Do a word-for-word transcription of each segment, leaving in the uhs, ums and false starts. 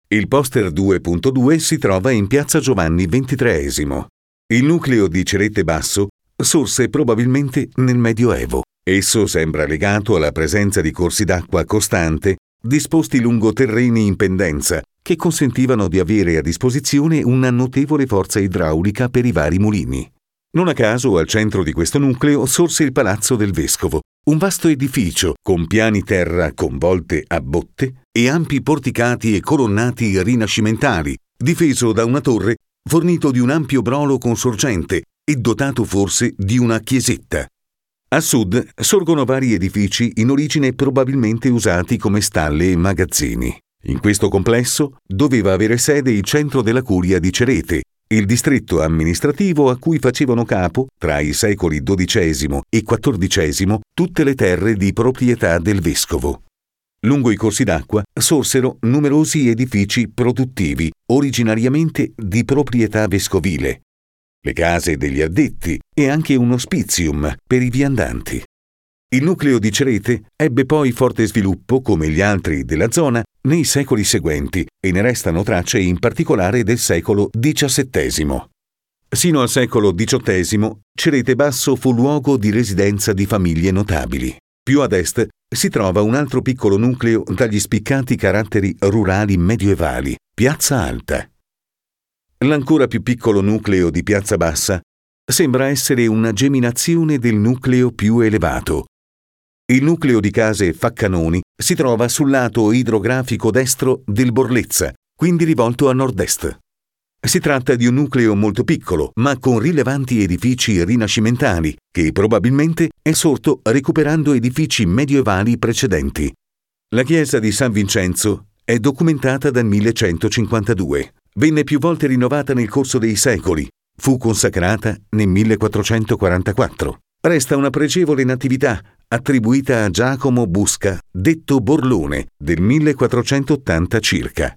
Il poster due punto due si trova in piazza Giovanni ventitreesimo. Il nucleo di Cerete Basso sorse probabilmente nel Medioevo. Esso sembra legato alla presenza di corsi d'acqua costante disposti lungo terreni in pendenza che consentivano di avere a disposizione una notevole forza idraulica per i vari mulini. Non a caso al centro di questo nucleo sorse il Palazzo del Vescovo, un vasto edificio con piani terra con volte a botte e ampi porticati e colonnati rinascimentali, difeso da una torre, fornito di un ampio brolo consorgente e dotato forse di una chiesetta. A sud sorgono vari edifici in origine probabilmente usati come stalle e magazzini. In questo complesso doveva avere sede il centro della curia di Cerete, il distretto amministrativo a cui facevano capo, tra i secoli dodicesimo e quattordicesimo, tutte le terre di proprietà del vescovo. Lungo i corsi d'acqua sorsero numerosi edifici produttivi, originariamente di proprietà vescovile, le case degli addetti e anche un ospizium per i viandanti. Il nucleo di Cerete ebbe poi forte sviluppo, come gli altri della zona, nei secoli seguenti e ne restano tracce in particolare del secolo diciassettesimo. Sino al secolo diciottesimo, Cerete Basso fu luogo di residenza di famiglie notabili. Più ad est si trova un altro piccolo nucleo dagli spiccati caratteri rurali medievali, Piazza Alta. L'ancora più piccolo nucleo di Piazza Bassa sembra essere una geminazione del nucleo più elevato. Il nucleo di case Faccanoni si trova sul lato idrografico destro del Borlezza, quindi rivolto a nord-est. Si tratta di un nucleo molto piccolo, ma con rilevanti edifici rinascimentali, che probabilmente è sorto recuperando edifici medievali precedenti. La chiesa di San Vincenzo è documentata dal millecentocinquantadue. Venne più volte rinnovata nel corso dei secoli. Fu consacrata nel millequattrocentoquarantaquattro. Resta una pregevole natività attribuita a Giacomo Busca, detto Borlone, del millequattrocentottanta circa.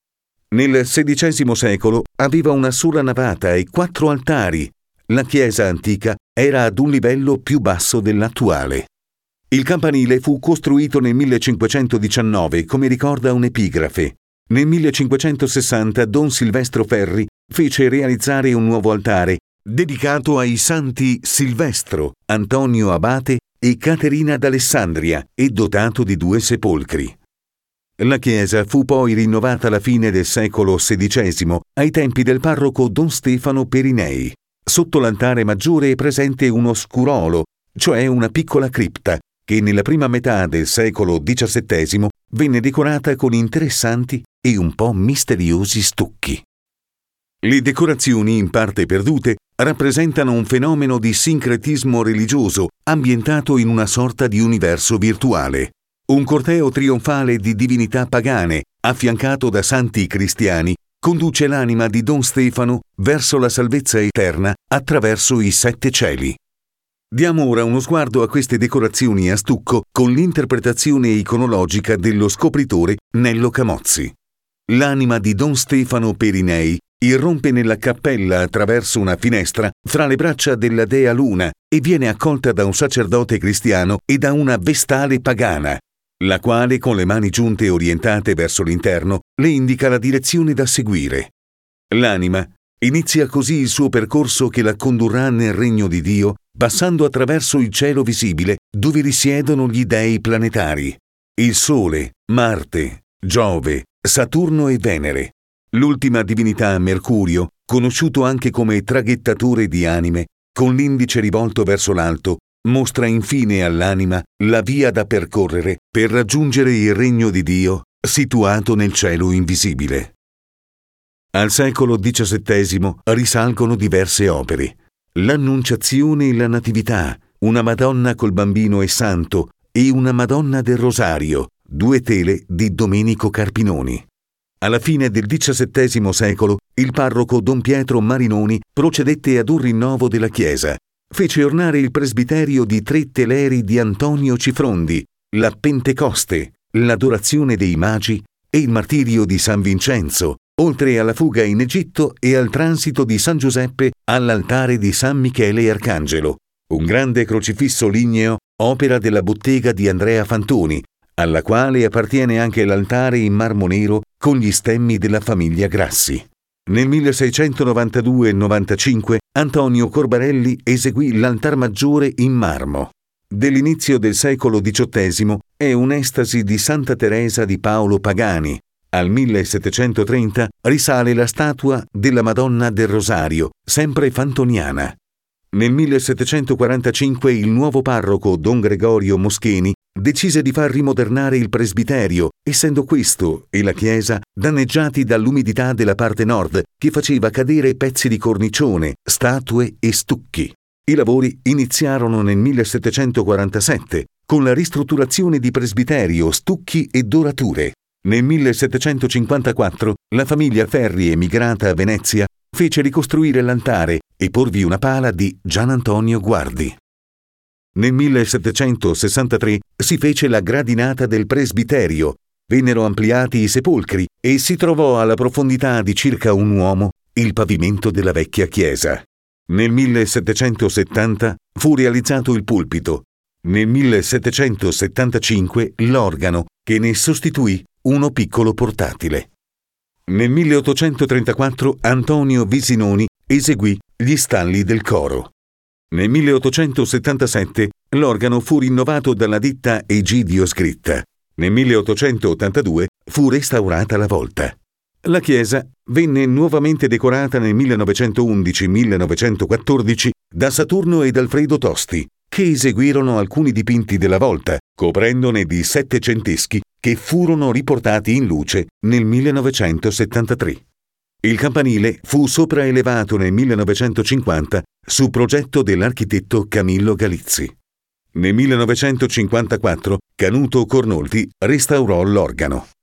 Nel sedicesimo secolo aveva una sola navata e quattro altari. La chiesa antica era ad un livello più basso dell'attuale. Il campanile fu costruito nel millecinquecentodiciannove, come ricorda un'epigrafe. Nel millecinquecentosessanta Don Silvestro Ferri fece realizzare un nuovo altare dedicato ai santi Silvestro, Antonio Abate e Caterina d'Alessandria e dotato di due sepolcri. La chiesa fu poi rinnovata alla fine del secolo sedicesimo, ai tempi del parroco Don Stefano Perinei. Sotto l'altare maggiore è presente uno scurolo, cioè una piccola cripta, che nella prima metà del secolo diciassettesimo venne decorata con interessanti e un po' misteriosi stucchi. Le decorazioni, in parte perdute, rappresentano un fenomeno di sincretismo religioso ambientato in una sorta di universo virtuale. Un corteo trionfale di divinità pagane, affiancato da santi cristiani, conduce l'anima di Don Stefano verso la salvezza eterna attraverso i sette cieli. Diamo ora uno sguardo a queste decorazioni a stucco con l'interpretazione iconologica dello scopritore Nello Camozzi. L'anima di Don Stefano Perinei irrompe nella cappella attraverso una finestra fra le braccia della dea Luna e viene accolta da un sacerdote cristiano e da una vestale pagana, la quale, con le mani giunte orientate verso l'interno, le indica la direzione da seguire. L'anima inizia così il suo percorso che la condurrà nel regno di Dio, passando attraverso il cielo visibile dove risiedono gli dei planetari, il Sole, Marte, Giove, Saturno e Venere. L'ultima divinità, Mercurio, conosciuto anche come traghettatore di anime, con l'indice rivolto verso l'alto, mostra infine all'anima la via da percorrere per raggiungere il regno di Dio situato nel cielo invisibile. Al secolo diciassettesimo risalgono diverse opere. L'Annunciazione e la Natività, una Madonna col Bambino e Santo e una Madonna del Rosario, due tele di Domenico Carpinoni. Alla fine del diciassettesimo secolo, il parroco Don Pietro Marinoni procedette ad un rinnovo della chiesa. Fece ornare il presbiterio di tre teleri di Antonio Cifrondi, la Pentecoste, l'Adorazione dei Magi e il Martirio di San Vincenzo, oltre alla fuga in Egitto e al transito di San Giuseppe all'altare di San Michele Arcangelo. Un grande crocifisso ligneo, opera della bottega di Andrea Fantoni, alla quale appartiene anche l'altare in marmo nero con gli stemmi della famiglia Grassi. Nel milleseicentonovantadue novantacinque Antonio Corbarelli eseguì l'altar maggiore in marmo. Dell'inizio del secolo diciottesimo è un'estasi di Santa Teresa di Paolo Pagani. Al millesettecentotrenta risale la statua della Madonna del Rosario, sempre fantoniana. Nel millesettecentoquarantacinque il nuovo parroco Don Gregorio Moschini decise di far rimodernare il presbiterio, essendo questo e la chiesa danneggiati dall'umidità della parte nord che faceva cadere pezzi di cornicione, statue e stucchi. I lavori iniziarono nel millesettecentoquarantasette con la ristrutturazione di presbiterio, stucchi e dorature. Nel millesettecentocinquantaquattro la famiglia Ferri, emigrata a Venezia, fece ricostruire l'altare e porvi una pala di Gian Antonio Guardi. Nel millesettecentosessantatré si fece la gradinata del presbiterio, vennero ampliati i sepolcri e si trovò alla profondità di circa un uomo il pavimento della vecchia chiesa. Nel millesettecentosettanta fu realizzato il pulpito. Nel millesettecentosettantacinque l'organo, che ne sostituì uno piccolo portatile. Nel milleottocentotrentaquattro Antonio Visinoni eseguì gli stalli del coro. Nel milleottocentosettantasette l'organo fu rinnovato dalla ditta Egidio Scritta. Nel milleottocentottantadue fu restaurata la volta. La chiesa venne nuovamente decorata nel millenovecentoundici millenovecentoquattordici da Saturno ed Alfredo Tosti, che eseguirono alcuni dipinti della volta, coprendone di settecenteschi che furono riportati in luce nel millenovecentosettantatré. Il campanile fu sopraelevato nel millenovecentocinquanta su progetto dell'architetto Camillo Galizzi. Nel millenovecentocinquantaquattro Canuto Cornolti restaurò l'organo.